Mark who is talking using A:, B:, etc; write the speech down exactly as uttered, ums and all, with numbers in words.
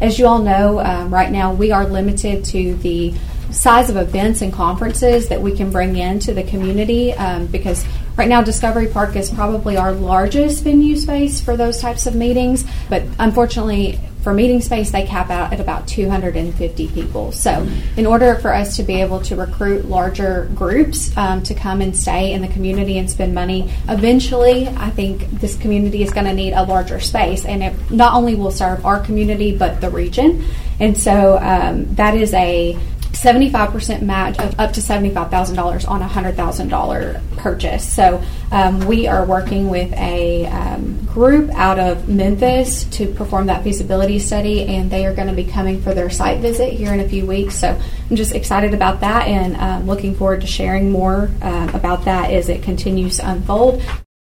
A: As you all know, um, right now we are limited to the size of events and conferences that we can bring into the community um, because right now Discovery Park is probably our largest venue space for those types of meetings, but unfortunately for meeting space they cap out at about two hundred fifty people. So in order for us to be able to recruit larger groups um, to come and stay in the community and spend money, eventually I think this community is going to need a larger space, and it not only will serve our community but the region. And so um, that is a seventy-five percent match of up to seventy-five thousand dollars on a one hundred thousand dollars purchase. So um, we are working with a um, group out of Memphis to perform that feasibility study, and they are going to be coming for their site visit here in a few weeks. So I'm just excited about that and um, looking forward to sharing more uh, about that as it continues to unfold.